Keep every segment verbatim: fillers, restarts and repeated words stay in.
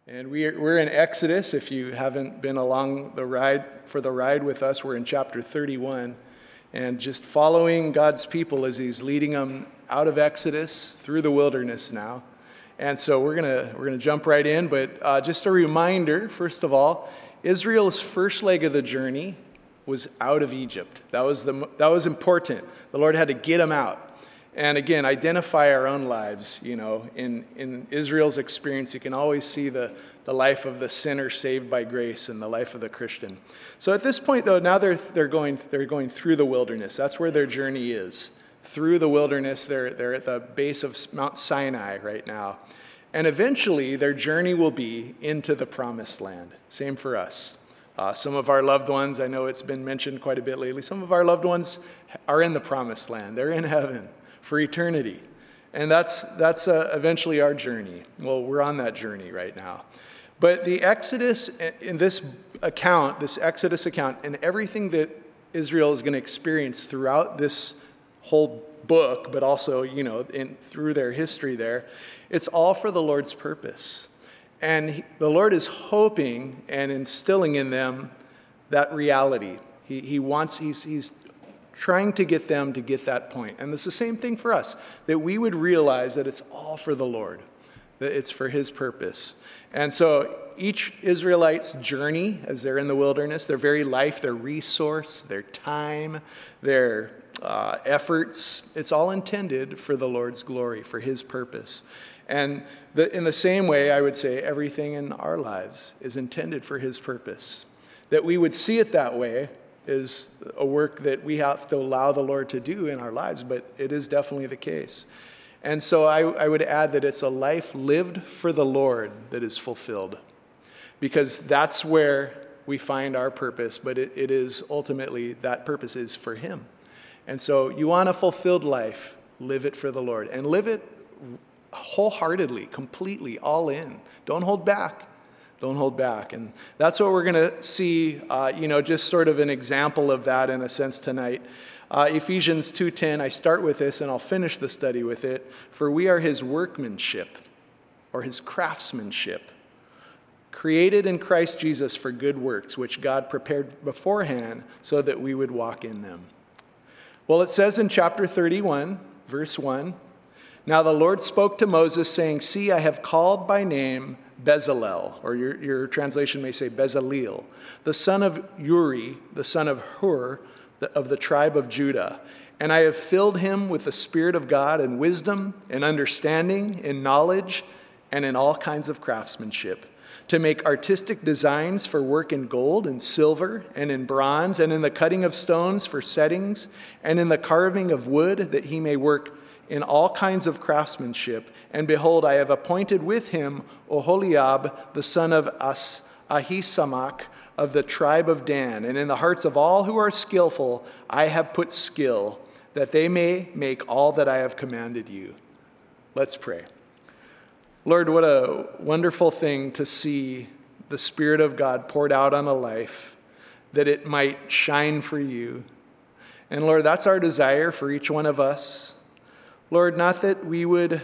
And we are, we're in Exodus. If you haven't been along the ride for the ride with us, we're in chapter thirty-one, and just following God's people as He's leading them out of Exodus through the wilderness now. And so we're gonna we're gonna jump right in. But uh, just a reminder, first of all, Israel's first leg of the journey was out of Egypt. That was the that was important. The Lord had to get them out. And again, identify our own lives. You know, in, in Israel's experience, you can always see the, the life of the sinner saved by grace and the life of the Christian. So at this point, though, now they're they're going they're going through the wilderness. That's where their journey is. Through the wilderness, they're they're at the base of Mount Sinai right now. And eventually, their journey will be into the promised land. Same for us. Uh, some of our loved ones, I know it's been mentioned quite a bit lately, some of our loved ones are in the promised land. They're in heaven for eternity. And that's that's uh, eventually our journey. Well, we're on that journey right now. But the Exodus, in this account, this Exodus account, and everything that Israel is going to experience throughout this whole book, but also, you know, in, through their history there, it's all for the Lord's purpose. And he, the Lord is hoping and instilling in them that reality. He, he wants, he's, he's trying to get them to get that point. And it's the same thing for us, that we would realize that it's all for the Lord, that it's for His purpose. And so each Israelite's journey as they're in the wilderness, their very life, their resource, their time, their uh, efforts, it's all intended for the Lord's glory, for His purpose. And the, in the same way, I would say everything in our lives is intended for His purpose. That we would see it that way is a work that we have to allow the Lord to do in our lives, but it is definitely the case. And so I, I would add that it's a life lived for the Lord that is fulfilled, because that's where we find our purpose, but it, it is ultimately, that purpose is for Him. And so you want a fulfilled life, live it for the Lord, and live it wholeheartedly, completely, all in. Don't hold back. Don't hold back. And that's what we're going to see, uh, you know, just sort of an example of that in a sense tonight. Uh, Ephesians two ten, I start with this and I'll finish the study with it. For we are His workmanship, or His craftsmanship, created in Christ Jesus for good works, which God prepared beforehand so that we would walk in them. Well, it says in chapter thirty-one, verse one, now the Lord spoke to Moses, saying, see, I have called by name Bezalel, or your, your translation may say Bezaleel, the son of Uri, the son of Hur, the, of the tribe of Judah. And I have filled him with the Spirit of God and wisdom and understanding and knowledge and in all kinds of craftsmanship, to make artistic designs for work in gold and silver and in bronze and in the cutting of stones for settings and in the carving of wood, that he may work in all kinds of craftsmanship. And behold, I have appointed with him Oholiab, the son of As- Ahisamach, of the tribe of Dan. And in the hearts of all who are skillful, I have put skill, that they may make all that I have commanded you. Let's pray. Lord, what a wonderful thing to see the Spirit of God poured out on a life, that it might shine for you. And Lord, that's our desire for each one of us. Lord, not that we would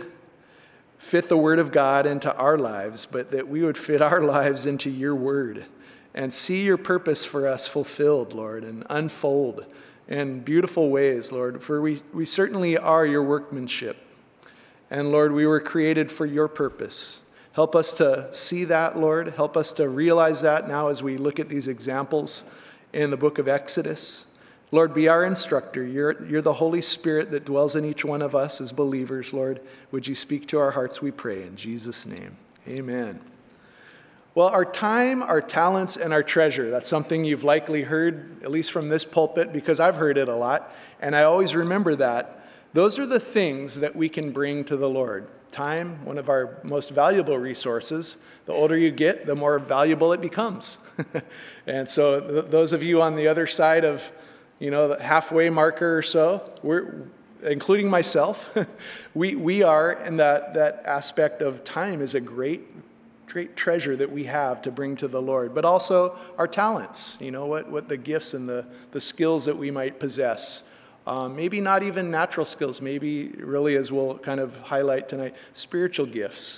fit the Word of God into our lives, but that we would fit our lives into your Word and see your purpose for us fulfilled, Lord, and unfold in beautiful ways, Lord, for we, we certainly are your workmanship. And Lord, we were created for your purpose. Help us to see that, Lord. Help us to realize that now as we look at these examples in the book of Exodus. Lord, be our instructor. You're, you're the Holy Spirit that dwells in each one of us as believers, Lord. Would you speak to our hearts, we pray, in Jesus' name. Amen. Well, our time, our talents, and our treasure, that's something you've likely heard, at least from this pulpit, because I've heard it a lot, and I always remember that. Those are the things that we can bring to the Lord. Time, one of our most valuable resources. The older you get, the more valuable it becomes. And so th- those of you on the other side of, you know, the halfway marker or so, we're, including myself, we we are in that, that aspect of time is a great, great treasure that we have to bring to the Lord. But also our talents, you know, what, what the gifts and the, the skills that we might possess. Um, maybe not even natural skills, maybe really, as we'll kind of highlight tonight, spiritual gifts.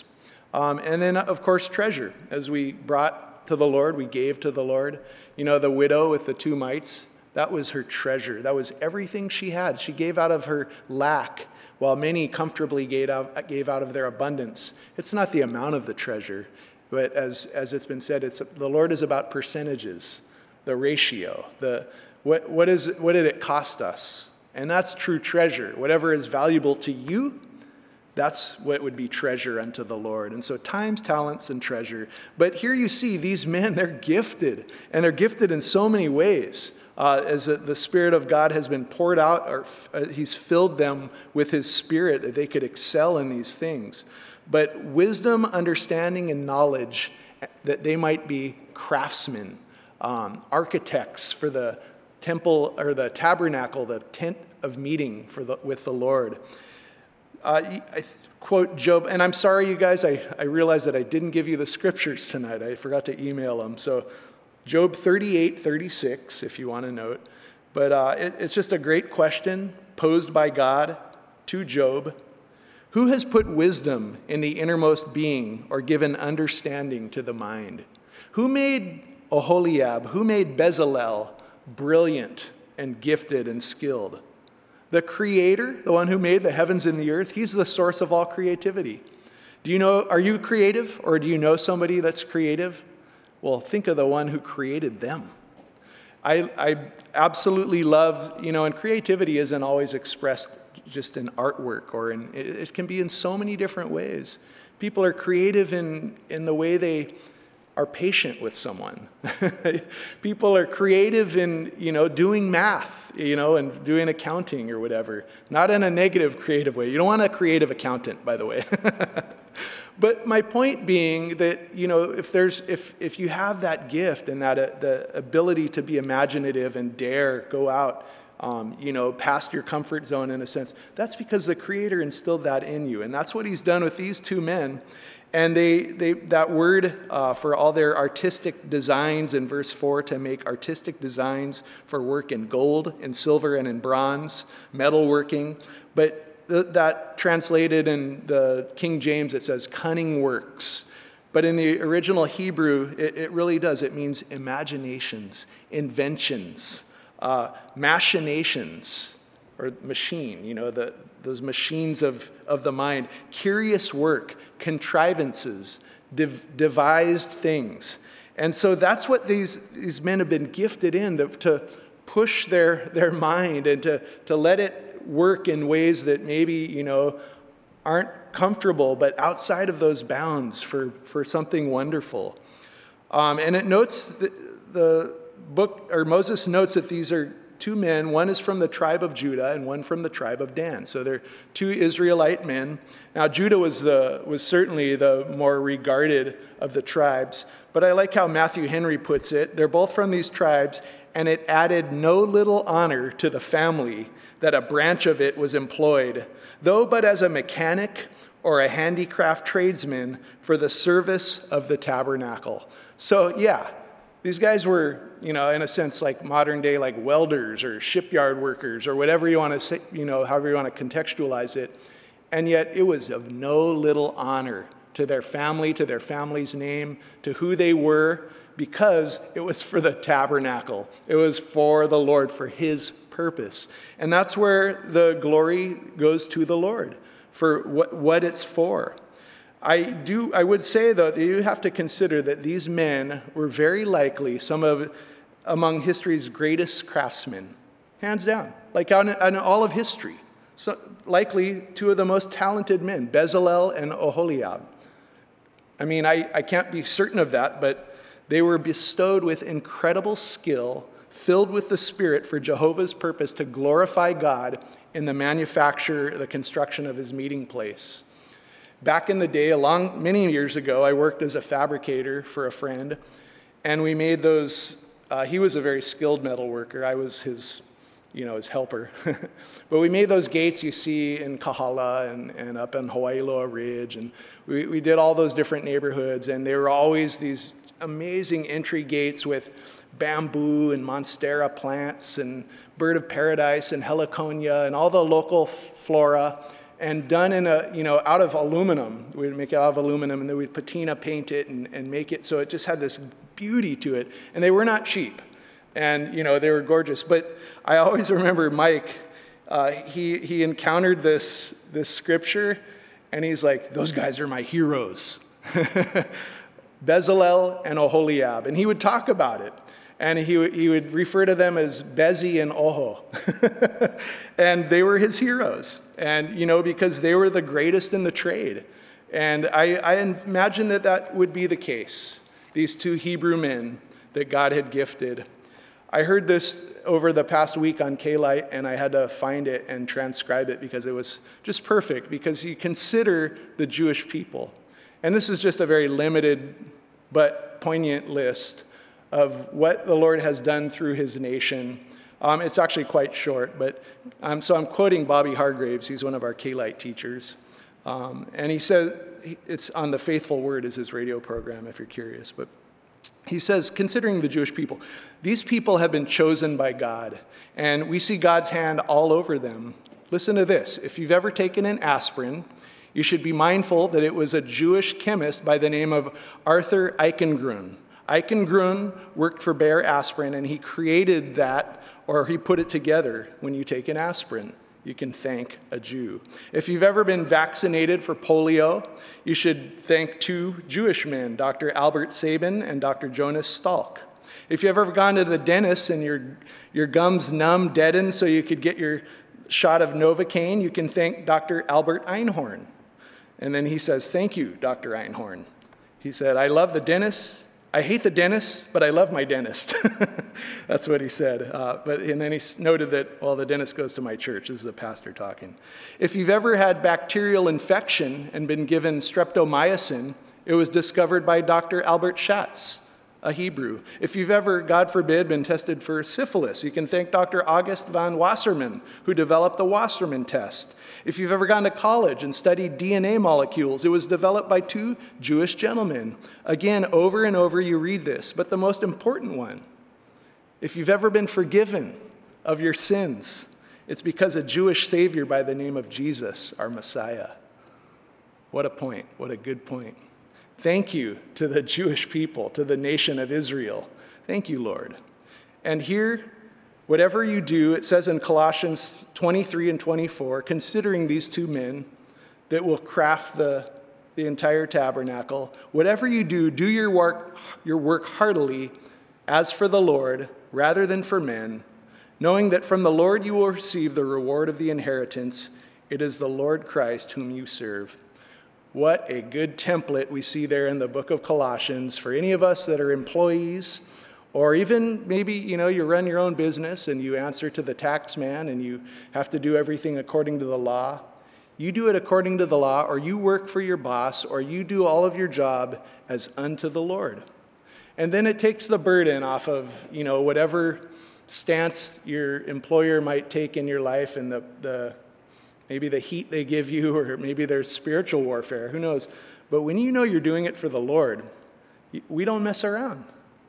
Um, and then, of course, treasure. As we brought to the Lord, we gave to the Lord. You know, the widow with the two mites, that was her treasure. That was everything she had. She gave out of her lack, while many comfortably gave out, gave out of their abundance. It's not the amount of the treasure, but as, as it's been said, it's, the Lord is about percentages, the ratio, the what what is what did it cost us? And that's true treasure. Whatever is valuable to you, that's what would be treasure unto the Lord. And so times, talents, and treasure. But here you see these men, they're gifted, and they're gifted in so many ways. Uh, as the Spirit of God has been poured out, or uh, he's filled them with his Spirit, that they could excel in these things. But wisdom, understanding, and knowledge, that they might be craftsmen, um, architects for the temple, or the tabernacle, the tent of meeting for the, with the Lord. Uh, I quote Job, and I'm sorry, you guys, I, I realize that I didn't give you the scriptures tonight. I forgot to email them. So Job thirty-eight, thirty-six, if you want to note. But uh, it, it's just a great question posed by God to Job. Who has put wisdom in the innermost being, or given understanding to the mind? Who made Oholiab? Who made Bezalel brilliant and gifted and skilled? The Creator, the one who made the heavens and the earth, he's the source of all creativity. Do you know, are you creative, or do you know somebody that's creative? Well, think of the one who created them. I, I absolutely love, you know, and creativity isn't always expressed just in artwork, or in, it, it can be in so many different ways. People are creative in, in the way they are patient with someone. People are creative in, you know, doing math, you know, and doing accounting or whatever. Not in a negative creative way. You don't want a creative accountant, by the way. But my point being that, you know, if there's if if you have that gift and that uh, the ability to be imaginative and dare go out, um, you know, past your comfort zone in a sense, that's because the Creator instilled that in you, and that's what He's done with these two men. And they, they that word uh, for all their artistic designs in verse four, to make artistic designs for work in gold, in silver, and in bronze, metalworking. But th- that translated in the King James, it says cunning works. But in the original Hebrew, it, it really does. It means imaginations, inventions, uh, machinations, or machine, you know, the those machines of, of the mind, curious work, contrivances, dev- devised things. And so that's what these, these men have been gifted in, to, to push their, their mind and to, to let it work in ways that maybe, you know, aren't comfortable, but outside of those bounds for, for something wonderful. Um, and it notes, the, the book, or Moses notes that these are two men. One is from the tribe of Judah and one from the tribe of Dan. So they're two Israelite men. Now Judah was the was certainly the more regarded of the tribes, but I like how Matthew Henry puts it. They're both from these tribes, and it added no little honor to the family that a branch of it was employed, though but as a mechanic or a handicraft tradesman for the service of the tabernacle. So yeah, these guys were, you know, in a sense, like modern day, like welders or shipyard workers or whatever you want to say, you know, however you want to contextualize it. And yet it was of no little honor to their family, to their family's name, to who they were, because it was for the tabernacle. It was for the Lord, for His purpose. And that's where the glory goes to the Lord, for what, what it's for. I do. I would say, though, that you have to consider that these men were very likely some of among history's greatest craftsmen, hands down, like on, on all of history. So likely two of the most talented men, Bezalel and Oholiab. I mean, I, I can't be certain of that, but they were bestowed with incredible skill, filled with the Spirit for Jehovah's purpose to glorify God in the manufacture, the construction of His meeting place. Back in the day, a long, many years ago, I worked as a fabricator for a friend, and we made those, uh, he was a very skilled metal worker. I was his, you know, his helper. But we made those gates you see in Kahala and, and up in Hawaiiloa Ridge, and we, we did all those different neighborhoods, and they were always these amazing entry gates with bamboo and monstera plants and bird of paradise and heliconia and all the local flora. and done in a, you know, out of aluminum. We'd make it out of aluminum, and then we'd patina paint it and, and make it so it just had this beauty to it. And they were not cheap. And, you know, they were gorgeous. But I always remember Mike, uh, he, he encountered this, this scripture, and he's like, those guys are my heroes. Bezalel and Oholiab. And he would talk about it. And he, he would refer to them as Bezi and Oho. And they were his heroes. And, you know, because they were the greatest in the trade. And I, I imagine that that would be the case. These two Hebrew men that God had gifted. I heard this over the past week on K-Lite, and I had to find it and transcribe it because it was just perfect. Because you consider the Jewish people. And this is just a very limited but poignant list of what the Lord has done through his nation. Um, it's actually quite short, but um, so I'm quoting Bobby Hargraves. He's one of our K-Lite teachers. Um, and he says, it's on The Faithful Word is his radio program, if you're curious. But he says, considering the Jewish people, these people have been chosen by God, and we see God's hand all over them. Listen to this. If you've ever taken an aspirin, you should be mindful that it was a Jewish chemist by the name of Arthur Eichengrun. Eichengrun worked for Bayer Aspirin, and he created that, or he put it together. When you take an aspirin, you can thank a Jew. If you've ever been vaccinated for polio, you should thank two Jewish men, Doctor Albert Sabin and Doctor Jonas Stalk. If you've ever gone to the dentist and your, your gums numb, deadened, so you could get your shot of Novocaine, you can thank Doctor Albert Einhorn. And then he says, thank you, Doctor Einhorn. He said, I love the dentist. I hate the dentist, but I love my dentist. That's what he said. Uh, but and then he noted that, well, the dentist goes to my church. This is a pastor talking. If you've ever had bacterial infection and been given streptomycin, it was discovered by Doctor Albert Schatz, a Hebrew. If you've ever, God forbid, been tested for syphilis, you can thank Doctor August von Wassermann, who developed the Wassermann test. If you've ever gone to college and studied D N A molecules, it was developed by two Jewish gentlemen. Again, over and over you read this, but the most important one, if you've ever been forgiven of your sins, it's because a Jewish Savior by the name of Jesus, our Messiah. What a point, what a good point. Thank you to the Jewish people, to the nation of Israel. Thank you, Lord. And here, whatever you do, it says in Colossians twenty-three and twenty-four, considering these two men that will craft the, the entire tabernacle, whatever you do, do your work, your work heartily as for the Lord rather than for men, knowing that from the Lord you will receive the reward of the inheritance. It is the Lord Christ whom you serve. What a good template we see there in the book of Colossians for any of us that are employees, or even maybe, you know, you run your own business and you answer to the tax man and you have to do everything according to the law. You do it according to the law, or you work for your boss, or you do all of your job as unto the Lord. And then it takes the burden off of, you know, whatever stance your employer might take in your life and the, the maybe the heat they give you, or maybe there's spiritual warfare, who knows. But when you know you're doing it for the Lord, we don't mess around.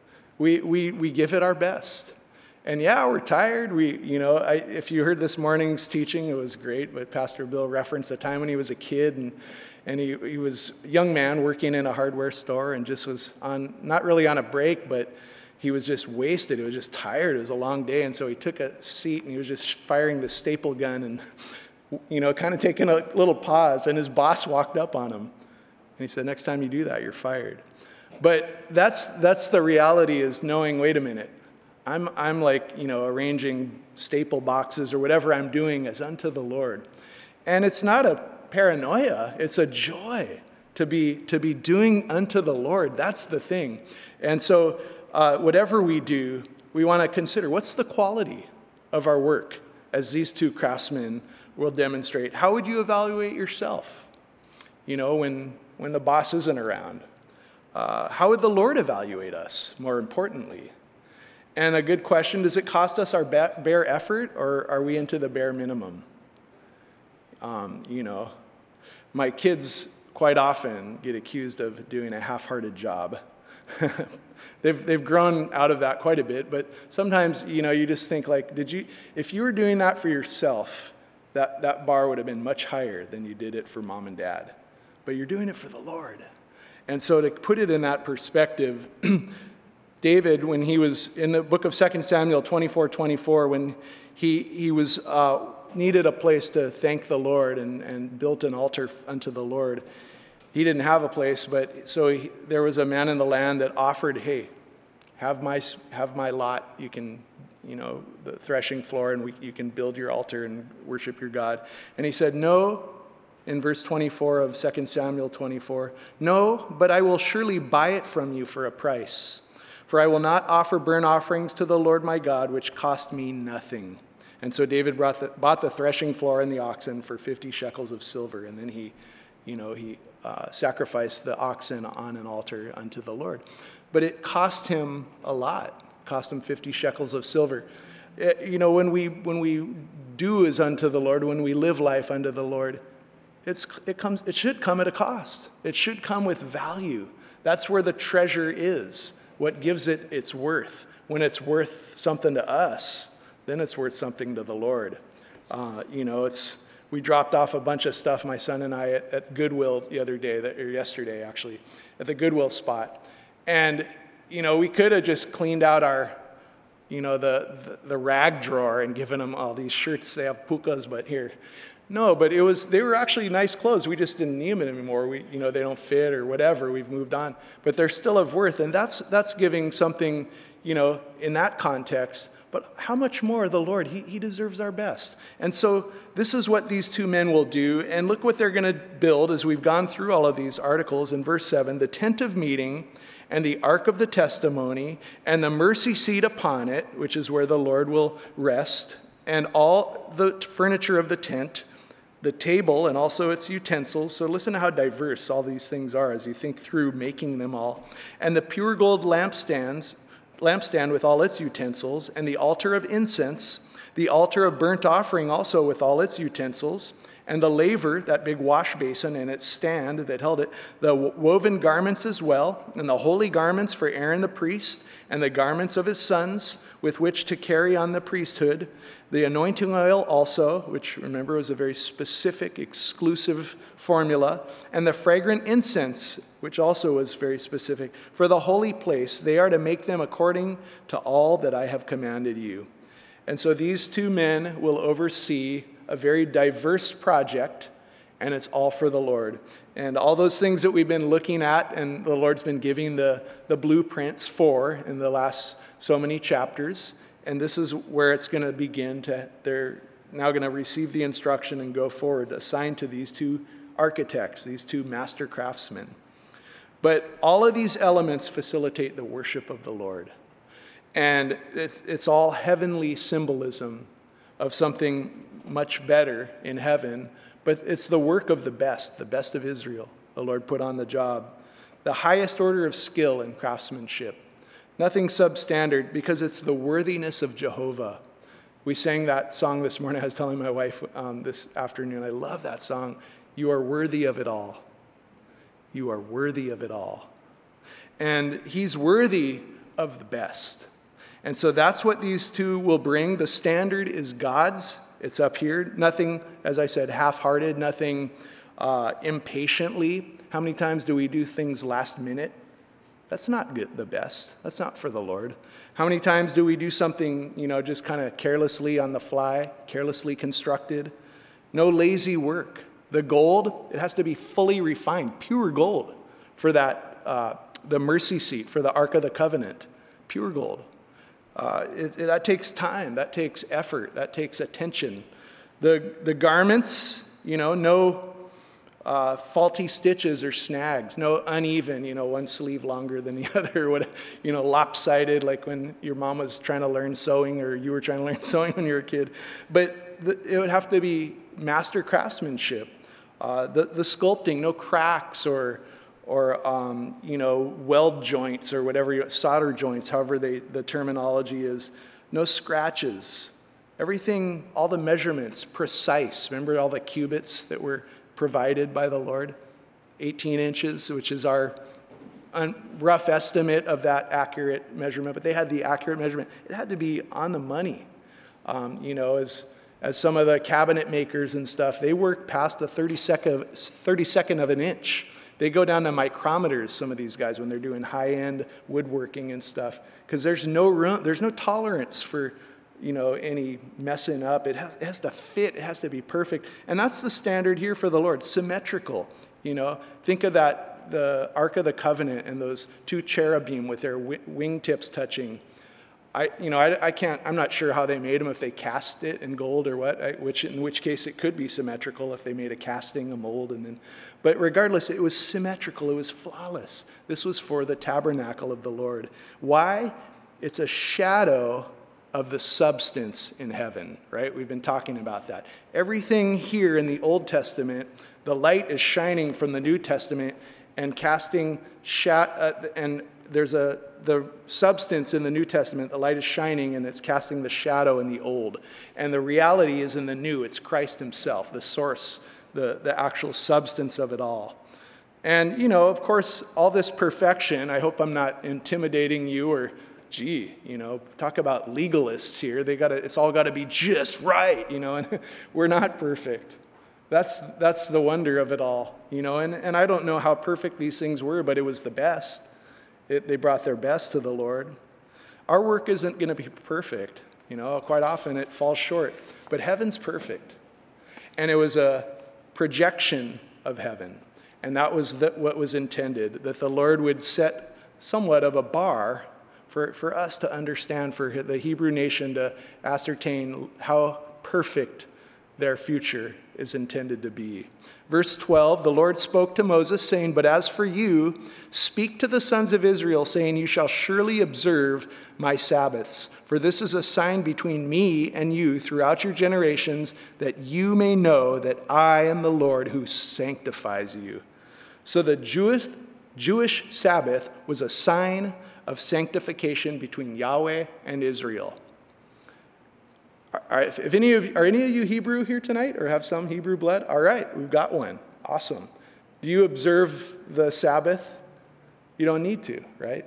We we we give it our best. And yeah, we're tired. We, you know, I, if you heard this morning's teaching, it was great. But Pastor Bill referenced a time when he was a kid, and and he, he was a young man working in a hardware store, and just was on, not really on a break, but he was just wasted. He was just tired. It was a long day, and so he took a seat, and he was just firing the staple gun, and you know, kind of taking a little pause, and his boss walked up on him, and he said, "Next time you do that, you're fired." But that's that's the reality, is knowing, wait a minute, I'm I'm like, you know, arranging staple boxes or whatever I'm doing as unto the Lord. And it's not a paranoia, it's a joy to be to be doing unto the Lord. That's the thing. And so uh, whatever we do, we want to consider, what's the quality of our work, as these two craftsmen will demonstrate. How would you evaluate yourself, you know, when when the boss isn't around? Uh, how would the Lord evaluate us, more importantly? And a good question, does it cost us our bare effort, or are we into the bare minimum? Um, you know, my kids quite often get accused of doing a half-hearted job. they've they've grown out of that quite a bit, but sometimes, you know, you just think like, did you, if you were doing that for yourself, that, that bar would have been much higher than you did it for mom and dad. But you're doing it for the Lord. And so to put it in that perspective, David, when he was in the book of Second Samuel twenty-four twenty-four, when he, he was uh, needed a place to thank the Lord and, and built an altar unto the Lord, he didn't have a place, but so he, there was a man in the land that offered, hey, have my have my lot. You can, you know, the threshing floor, and we, you can build your altar and worship your God. And he said, no, in verse twenty-four of Second Samuel twenty-four, no, but I will surely buy it from you for a price. For I will not offer burnt offerings to the Lord my God, which cost me nothing. And so David brought the, bought the threshing floor and the oxen for fifty shekels of silver. And then he, you know, he uh, sacrificed the oxen on an altar unto the Lord. But it cost him a lot. It cost him fifty shekels of silver. It, you know, when we when we do as unto the Lord, when we live life unto the Lord, it's it comes it should come at a cost. It should come with value. That's where the treasure is. What gives it its worth. When it's worth something to us, then it's worth something to the Lord. Uh, you know, it's we dropped off a bunch of stuff, my son and I, at, at Goodwill the other day, that, or yesterday actually, at the Goodwill spot. And, you know, we could have just cleaned out our, you know, the, the, the rag drawer and given them all these shirts. They have pukas, but here. No, but it was, they were actually nice clothes. We just didn't need them anymore. We, you know, they don't fit or whatever. We've moved on. But they're still of worth. And that's that's giving something, you know, in that context. But how much more the Lord? He, he deserves our best. And so this is what these two men will do. And look what they're going to build as we've gone through all of these articles. In verse seven, the tent of meeting and the ark of the testimony and the mercy seat upon it, which is where the Lord will rest, and all the furniture of the tent, the table and also its utensils. So listen to how diverse all these things are as you think through making them all. And the pure gold lampstands, lampstand with all its utensils, and the altar of incense, the altar of burnt offering also with all its utensils, and the laver, that big wash basin and its stand that held it, the woven garments as well, and the holy garments for Aaron the priest, and the garments of his sons with which to carry on the priesthood, the anointing oil also, which remember was a very specific, exclusive formula, and the fragrant incense, which also was very specific. For the holy place, they are to make them according to all that I have commanded you. And so these two men will oversee a very diverse project, and it's all for the Lord. And all those things that we've been looking at and the Lord's been giving the, the blueprints for in the last so many chapters. And this is where it's going to begin to, they're now going to receive the instruction and go forward, assigned to these two architects, these two master craftsmen. But all of these elements facilitate the worship of the Lord. And it's, it's all heavenly symbolism of something much better in heaven, but it's the work of the best, the best of Israel, the Lord put on the job. The highest order of skill and craftsmanship. Nothing substandard, because it's the worthiness of Jehovah. We sang that song this morning. I was telling my wife um, this afternoon, I love that song. You are worthy of it all. You are worthy of it all. And he's worthy of the best. And so that's what these two will bring. The standard is God's. It's up here. Nothing, as I said, half-hearted, nothing uh, impatiently. How many times do we do things last minute? That's not good, the best. That's not for the Lord. How many times do we do something, you know, just kind of carelessly on the fly, carelessly constructed? No lazy work. The gold, it has to be fully refined, pure gold for that, uh, the mercy seat, for the Ark of the Covenant, pure gold. Uh, it, it, that takes time, that takes effort, that takes attention. The, the garments, you know, no uh, faulty stitches or snags, no uneven, you know, one sleeve longer than the other, what, you know, lopsided, like when your mom was trying to learn sewing or you were trying to learn sewing when you were a kid. But the, it would have to be master craftsmanship. Uh, the, the sculpting, no cracks or or, um, you know, weld joints or whatever, you, solder joints, however they, the terminology is. No scratches. Everything, all the measurements, precise. Remember all the cubits that were provided by the Lord? eighteen inches, which is our un- rough estimate of that accurate measurement. But they had the accurate measurement. It had to be on the money. Um, you know, as as some of the cabinet makers and stuff, they work past the thirty-second of an inch. They go down to micrometers, some of these guys, when they're doing high-end woodworking and stuff, because there's no room, there's no tolerance for, you know, any messing up. It has, it has to fit, it has to be perfect. And that's the standard here for the Lord, symmetrical. You know, think of that, the Ark of the Covenant and those two cherubim with their wingtips touching. I, you know, I, I can't, I'm not sure how they made them, if they cast it in gold or what, I, which, in which case it could be symmetrical if they made a casting, a mold, and then, but regardless, it was symmetrical, it was flawless. This was for the tabernacle of the Lord. Why? It's a shadow of the substance in heaven, right? We've been talking about that. Everything here in the Old Testament, the light is shining from the New Testament and casting shadow, uh, and there's a, the substance in the New Testament, the light is shining and it's casting the shadow in the Old. And the reality is in the New, it's Christ himself, the source, the, the actual substance of it all. And, you know, of course, all this perfection, I hope I'm not intimidating you or, gee, you know, talk about legalists here. They gotta, it's all got to be just right, you know, and we're not perfect. That's, that's the wonder of it all, you know, and, and I don't know how perfect these things were, but it was the best. It, they brought their best to the Lord. Our work isn't going to be perfect. You know, quite often it falls short. But heaven's perfect. And it was a projection of heaven. And that was the, what was intended, that the Lord would set somewhat of a bar for, for us to understand, for the Hebrew nation to ascertain how perfect their future is intended to be. Verse twelve, the Lord spoke to Moses, saying, "But as for you, speak to the sons of Israel, saying, you shall surely observe my Sabbaths. For this is a sign between me and you throughout your generations, that you may know that I am the Lord who sanctifies you." So the Jewish, Jewish Sabbath was a sign of sanctification between Yahweh and Israel. Are, if any of, are any of you Hebrew here tonight or have some Hebrew blood? All right, we've got one. Awesome. Do you observe the Sabbath? You don't need to, right?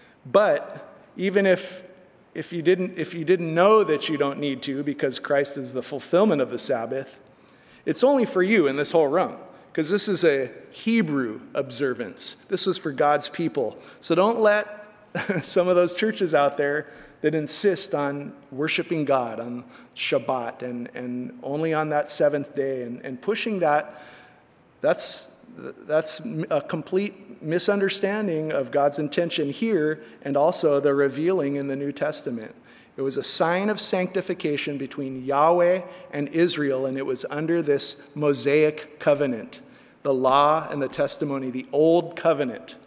But even if, if, you didn't, if you didn't know that you don't need to because Christ is the fulfillment of the Sabbath, it's only for you in this whole room because this is a Hebrew observance. This was for God's people. So don't let some of those churches out there that insist on worshiping God on Shabbat and, and only on that seventh day and, and pushing that, that's, that's a complete misunderstanding of God's intention here and also the revealing in the New Testament. It was a sign of sanctification between Yahweh and Israel, and it was under this Mosaic covenant, the law and the testimony, the old covenant.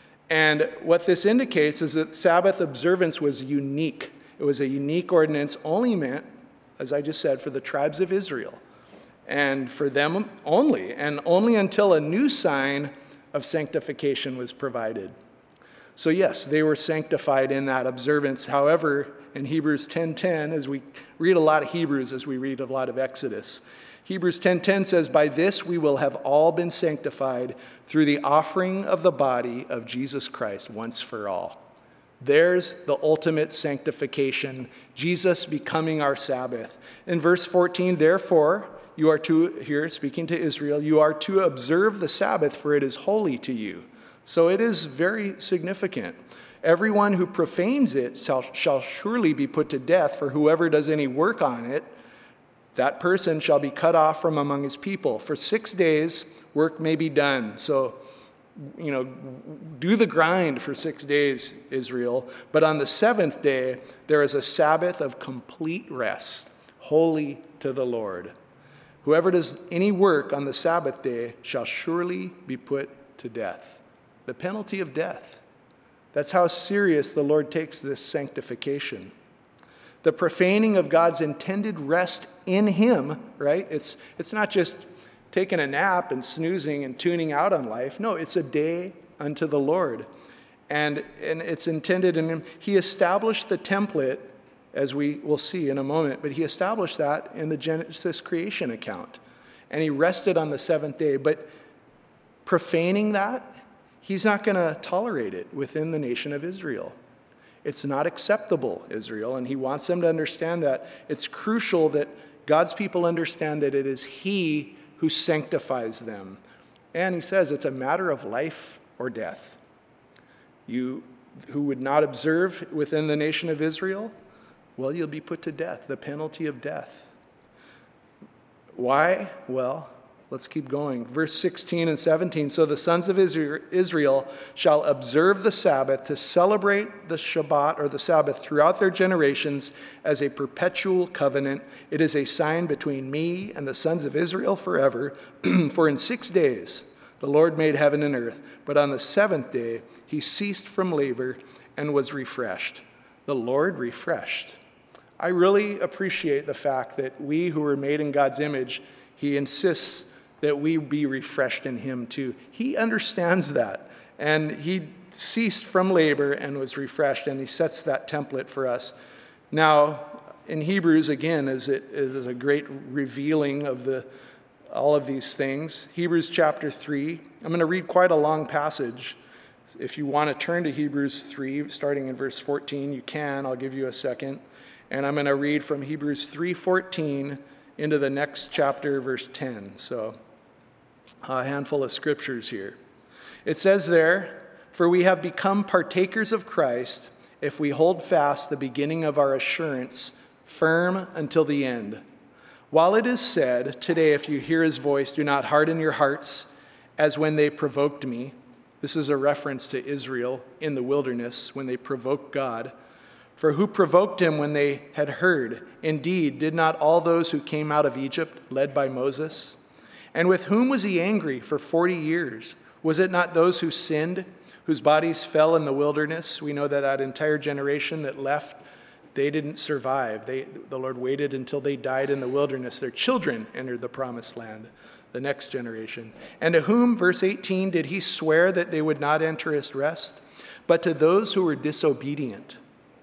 And what this indicates is that Sabbath observance was unique. It was a unique ordinance only meant, as I just said, for the tribes of Israel. And for them only. And only until a new sign of sanctification was provided. So yes, they were sanctified in that observance. However, in Hebrews ten ten, as we read a lot of Hebrews as we read a lot of Exodus, Hebrews ten ten says, "By this we will have all been sanctified through the offering of the body of Jesus Christ once for all." There's the ultimate sanctification, Jesus becoming our Sabbath. In verse fourteen, "Therefore, you are to," here speaking to Israel, "you are to observe the Sabbath, for it is holy to you." So it is very significant. "Everyone who profanes it shall, shall surely be put to death, for whoever does any work on it, that person shall be cut off from among his people. For six days work may be done." So, you know, do the grind for six days, Israel. But on the seventh day, there is a Sabbath of complete rest, holy to the Lord. "Whoever does any work on the Sabbath day shall surely be put to death." The penalty of death. That's how serious the Lord takes this sanctification. The profaning of God's intended rest in him, right? It's, it's not just taking a nap and snoozing and tuning out on life. No, it's a day unto the Lord. And, and it's intended in him. He established the template, as we will see in a moment, but he established that in the Genesis creation account. And he rested on the seventh day. But profaning that, he's not going to tolerate it within the nation of Israel. It's not acceptable, Israel, and he wants them to understand that. It's crucial that God's people understand that it is he who sanctifies them. And he says it's a matter of life or death. You who would not observe within the nation of Israel, well, you'll be put to death, the penalty of death. Why? Well, let's keep going. Verse sixteen and seventeen. So the sons of Israel shall observe the Sabbath to celebrate the Shabbat or the Sabbath throughout their generations as a perpetual covenant. It is a sign between me and the sons of Israel forever. For in six days the Lord made heaven and earth, but on the seventh day he ceased from labor and was refreshed. The Lord refreshed. I really appreciate the fact that we who were made in God's image, he insists that we be refreshed in him too. He understands that. And he ceased from labor and was refreshed, and he sets that template for us. Now, in Hebrews, again, is it is a great revealing of the all of these things. Hebrews chapter three. I'm going to read quite a long passage. If you want to turn to Hebrews three, starting in verse fourteen, you can. I'll give you a second. And I'm going to read from Hebrews three fourteen into the next chapter, verse ten. So a handful of scriptures here. It says there, "For we have become partakers of Christ if we hold fast the beginning of our assurance firm until the end. While it is said, today if you hear his voice, do not harden your hearts as when they provoked me." This is a reference to Israel in the wilderness when they provoked God. "For who provoked him when they had heard? Indeed, did not all those who came out of Egypt, led by Moses? And with whom was he angry for forty years? Was it not those who sinned, whose bodies fell in the wilderness?" We know that that entire generation that left, they didn't survive. They, the Lord waited until they died in the wilderness. Their children entered the promised land, the next generation. "And to whom," verse eighteen, "did he swear that they would not enter his rest? But to those who were disobedient.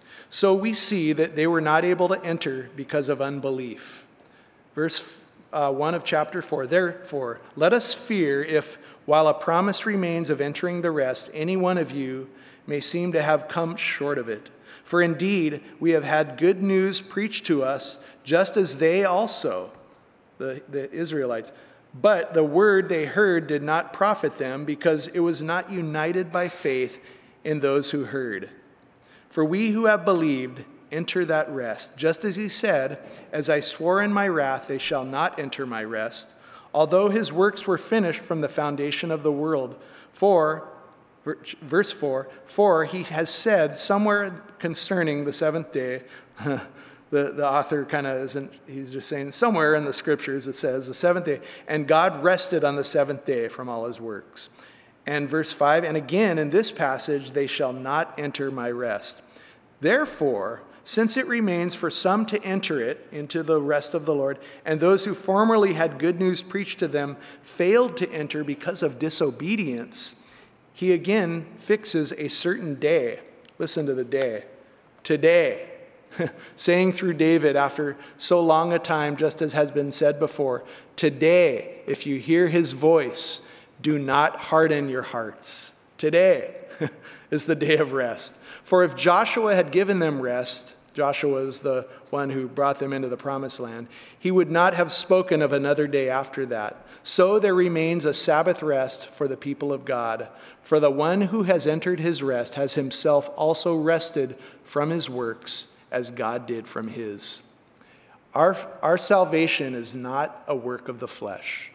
So we see that they were not able to enter because of unbelief." Verse uh, one of chapter four, "Therefore, let us fear if, while a promise remains of entering the rest, any one of you may seem to have come short of it. For indeed, we have had good news preached to us, just as they also," the, the Israelites, "but the word they heard did not profit them, because it was not united by faith in those who heard. For we who have believed enter that rest, just as he said, 'As I swore in my wrath, they shall not enter my rest,' although his works were finished from the foundation of the world. For," verse four, "for he has said somewhere concerning the seventh day," the, the author kind of isn't, he's just saying somewhere in the scriptures it says the seventh day, "and God rested on the seventh day from all his works." And verse five, "And again in this passage, they shall not enter my rest. Therefore, since it remains for some to enter it, into the rest of the Lord, and those who formerly had good news preached to them failed to enter because of disobedience, he again fixes a certain day." Listen to the day. "Today," saying through David after so long a time, just as has been said before, "Today, if you hear his voice, do not harden your hearts." Today is the day of rest. "For if Joshua had given them rest," Joshua is the one who brought them into the promised land, "he would not have spoken of another day after that. So there remains a Sabbath rest for the people of God. For the one who has entered his rest has himself also rested from his works, as God did from his." Our, our salvation is not a work of the flesh.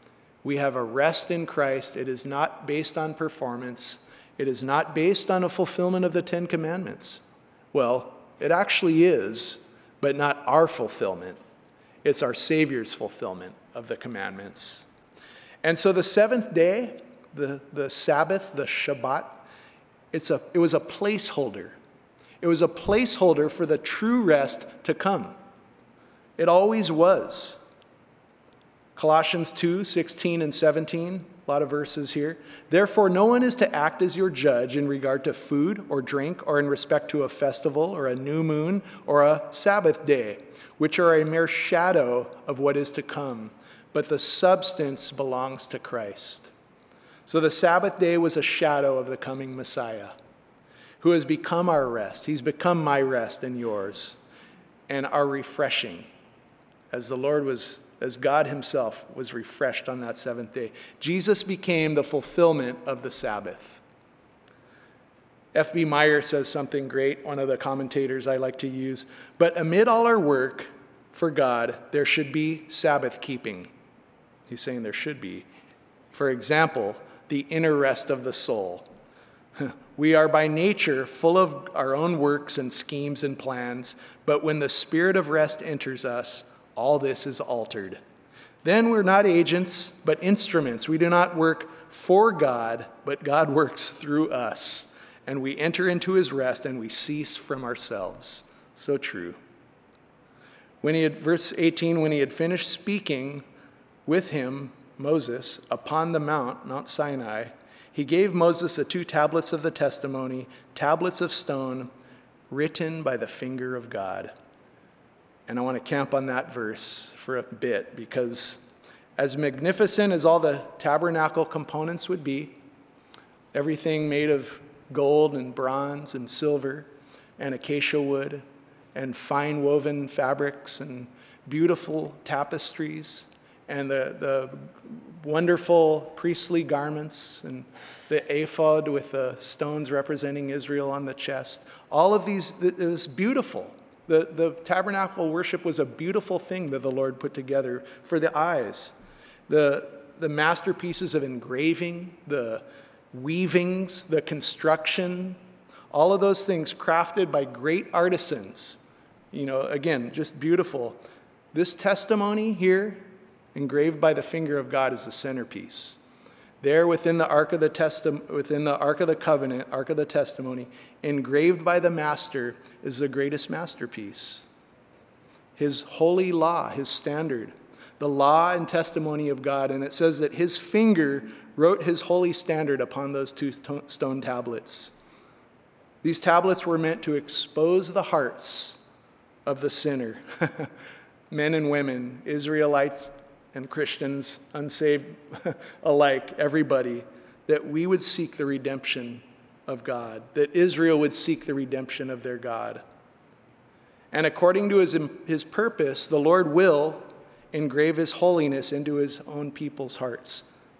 We have a rest in Christ. It is not based on performance. It is not based on a fulfillment of the Ten Commandments. Well, it actually is, but not our fulfillment. It's our Savior's fulfillment of the commandments. And so the seventh day, the, the Sabbath, the Shabbat, it's a, it was a placeholder. It was a placeholder for the true rest to come. It always was. Colossians two, sixteen and seventeen, a lot of verses here. "Therefore, no one is to act as your judge in regard to food or drink or in respect to a festival or a new moon or a Sabbath day, which are a mere shadow of what is to come, but the substance belongs to Christ." So the Sabbath day was a shadow of the coming Messiah, who has become our rest. He's become my rest and yours, and our refreshing as the Lord was, as God himself was refreshed on that seventh day. Jesus became the fulfillment of the Sabbath. F B Meyer says something great, one of the commentators I like to use. But amid all our work for God, there should be Sabbath keeping. He's saying there should be. For example, the inner rest of the soul. We are by nature full of our own works and schemes and plans, but when the spirit of rest enters us, all this is altered. Then we're not agents, but instruments. We do not work for God, but God works through us. And we enter into his rest and we cease from ourselves. So true. When he had, verse eighteen, when he had finished speaking with him, Moses, upon the mount, Mount Sinai, he gave Moses the two tablets of the testimony, tablets of stone, written by the finger of God. And I want to camp on that verse for a bit, because as magnificent as all the tabernacle components would be, everything made of gold and bronze and silver and acacia wood and fine woven fabrics and beautiful tapestries and the, the wonderful priestly garments and the ephod with the stones representing Israel on the chest. All of these, it was beautiful. The, the tabernacle worship was a beautiful thing that the Lord put together for the eyes. The, the masterpieces of engraving, the weavings, the construction, all of those things crafted by great artisans. You know, again, just beautiful. This testimony here, engraved by the finger of God, is the centerpiece. There within the Ark of the Testi- within the Ark of the Covenant, Ark of the Testimony, engraved by the Master, is the greatest masterpiece. His holy law, his standard, the law and testimony of God. And it says that his finger wrote his holy standard upon those two stone tablets. These tablets were meant to expose the hearts of the sinner, men and women, Israelites and Christians, unsaved alike, everybody, that we would seek the redemption of God, that Israel would seek the redemption of their God. And according to his, his purpose, the Lord will engrave his holiness into his own people's hearts.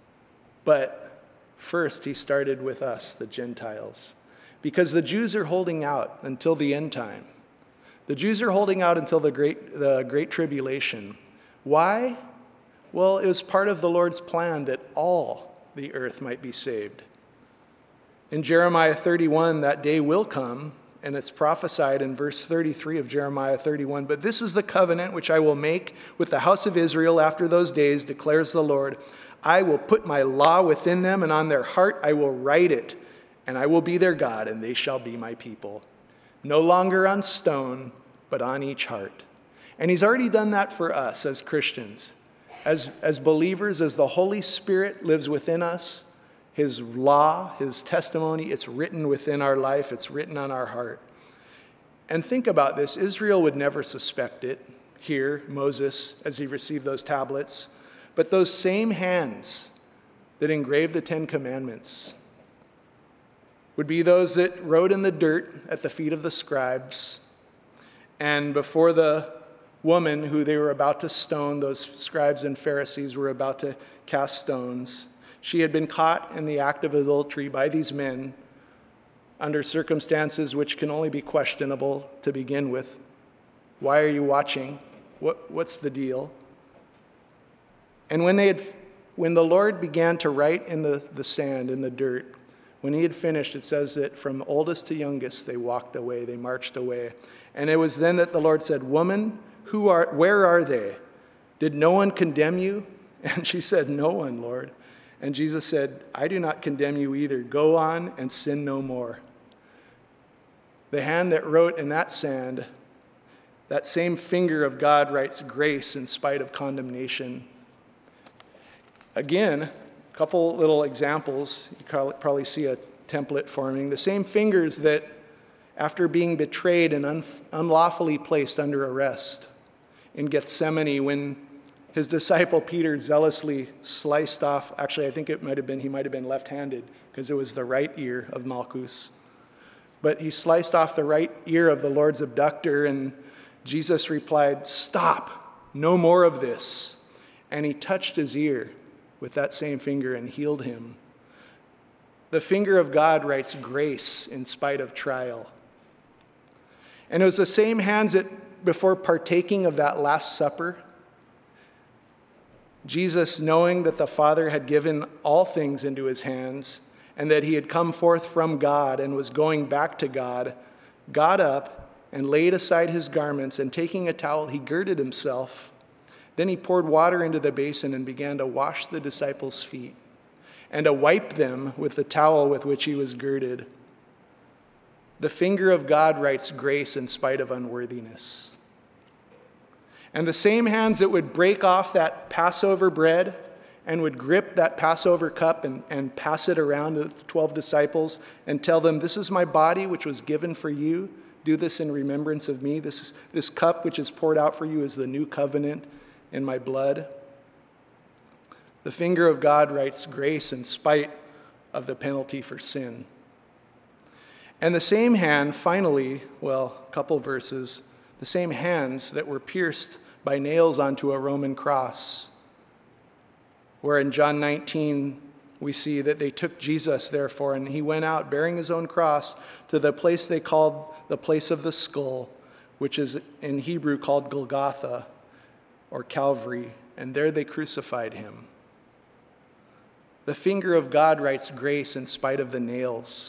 But first, he started with us, the Gentiles, because the Jews are holding out until the end time. The Jews are holding out until the great, the great tribulation. Why? Well, it was part of the Lord's plan that all the earth might be saved. In Jeremiah thirty-one, that day will come, and it's prophesied in verse thirty-three of Jeremiah thirty-one. But this is the covenant which I will make with the house of Israel after those days, declares the Lord. I will put my law within them, and on their heart I will write it, and I will be their God, and they shall be my people. No longer on stone, but on each heart. And he's already done that for us as Christians. As, as believers, as the Holy Spirit lives within us, his law, his testimony, it's written within our life, it's written on our heart. And think about this, Israel would never suspect it. Here, Moses, as he received those tablets, but those same hands that engraved the Ten Commandments would be those that wrote in the dirt at the feet of the scribes. And before the woman who they were about to stone, those scribes and Pharisees were about to cast stones, she had been caught in the act of adultery by these men under circumstances which can only be questionable to begin with. Why are you watching? What, what's the deal? And when they had, when the Lord began to write in the, the sand, in the dirt, when he had finished, it says that from oldest to youngest, they walked away, they marched away. And it was then that the Lord said, "Woman, who are, where are they? Did no one condemn you?" And she said, "No one, Lord." And Jesus said, "I do not condemn you either. Go on and sin no more." The hand that wrote in that sand, that same finger of God writes grace in spite of condemnation. Again, a couple little examples. You probably see a template forming. The same fingers that, after being betrayed and un- unlawfully placed under arrest in Gethsemane, when his disciple Peter zealously sliced off, actually I think it might have been, he might have been left-handed because it was the right ear of Malchus. But he sliced off the right ear of the Lord's abductor, and Jesus replied, "Stop, no more of this. And he touched his ear with that same finger and healed him. The finger of God writes grace in spite of trial. And it was the same hands that, before partaking of that Last Supper, Jesus, knowing that the Father had given all things into his hands and that he had come forth from God and was going back to God, got up and laid aside his garments, and taking a towel, he girded himself. Then he poured water into the basin and began to wash the disciples' feet and to wipe them with the towel with which he was girded. The finger of God writes grace in spite of unworthiness. And the same hands that would break off that Passover bread and would grip that Passover cup and, and pass it around to the twelve disciples and tell them, this is my body which was given for you. Do this in remembrance of me. This, this cup which is poured out for you is the new covenant in my blood. The finger of God writes grace in spite of the penalty for sin. And the same hand, finally, well, a couple verses, the same hands that were pierced by nails onto a Roman cross, where in John nineteen we see that they took Jesus, therefore, and he went out bearing his own cross to the place they called the place of the skull, which is in Hebrew called Golgotha or Calvary, and there they crucified him. The finger of God writes grace in spite of the nails.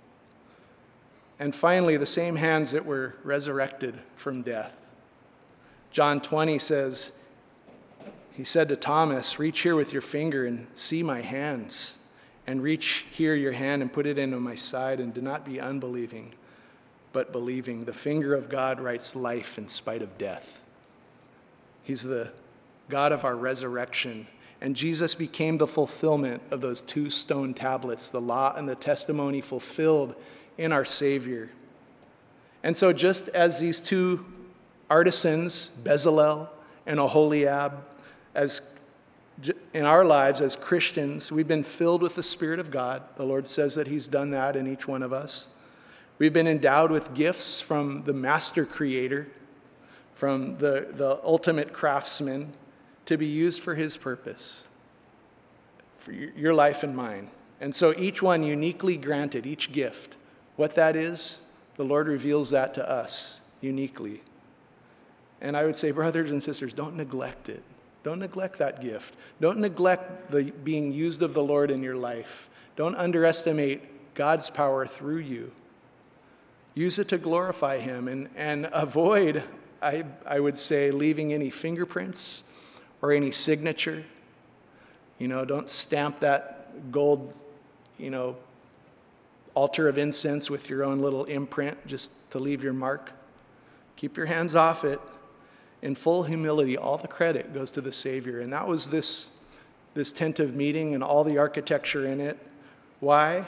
And finally, the same hands that were resurrected from death. John twenty says, he said to Thomas, reach here with your finger and see my hands, and reach here your hand and put it into my side, and do not be unbelieving, but believing. The finger of God writes life in spite of death. He's the God of our resurrection. And Jesus became the fulfillment of those two stone tablets, the law and the testimony fulfilled in our Savior. And so just as these two artisans, Bezalel and Oholiab, as in our lives as Christians, we've been filled with the Spirit of God. The Lord says that he's done that in each one of us. We've been endowed with gifts from the master creator, from the, the ultimate craftsman, to be used for his purpose, for your life and mine. And so each one uniquely granted, each gift. What that is, the Lord reveals that to us uniquely. And I would say, brothers and sisters, don't neglect it. Don't neglect that gift. Don't neglect the being used of the Lord in your life. Don't underestimate God's power through you. Use it to glorify him, and, and avoid, I, I would say, leaving any fingerprints or any signature. You know, don't stamp that gold, you know, altar of incense with your own little imprint just to leave your mark. Keep your hands off it. In full humility, all the credit goes to the Savior. And that was this, this tent of meeting and all the architecture in it. Why?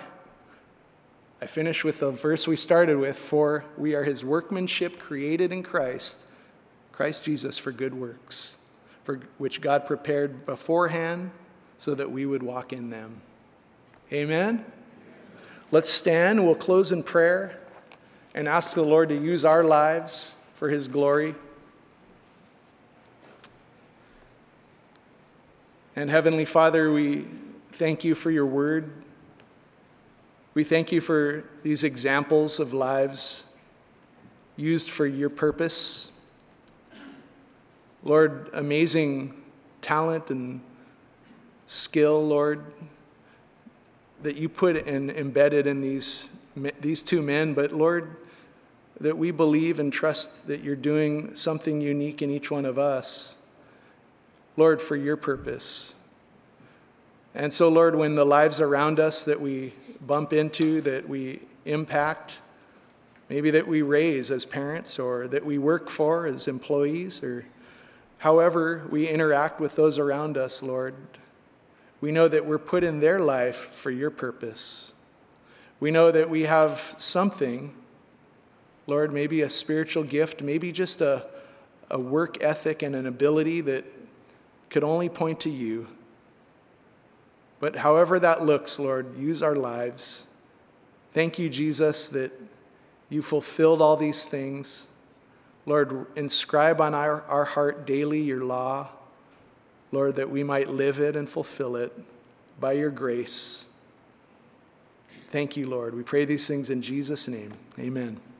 I finish with the verse we started with, for we are his workmanship created in Christ, Christ Jesus, for good works, for which God prepared beforehand so that we would walk in them. Amen? Let's stand. We'll close in prayer and ask the Lord to use our lives for his glory. And Heavenly Father, we thank you for your word. We thank you for these examples of lives used for your purpose. Lord, amazing talent and skill, Lord, that you put and embedded in these, these two men. But Lord, that we believe and trust that you're doing something unique in each one of us. Lord, for your purpose. And so, Lord, when the lives around us that we bump into, that we impact, maybe that we raise as parents or that we work for as employees, or however we interact with those around us, Lord, we know that we're put in their life for your purpose. We know that we have something, Lord, maybe a spiritual gift, maybe just a, a work ethic and an ability that could only point to you. But however that looks, Lord, use our lives. Thank you, Jesus, that you fulfilled all these things. Lord, inscribe on our, our heart daily your law, Lord, that we might live it and fulfill it by your grace. Thank you, Lord. We pray these things in Jesus' name. Amen.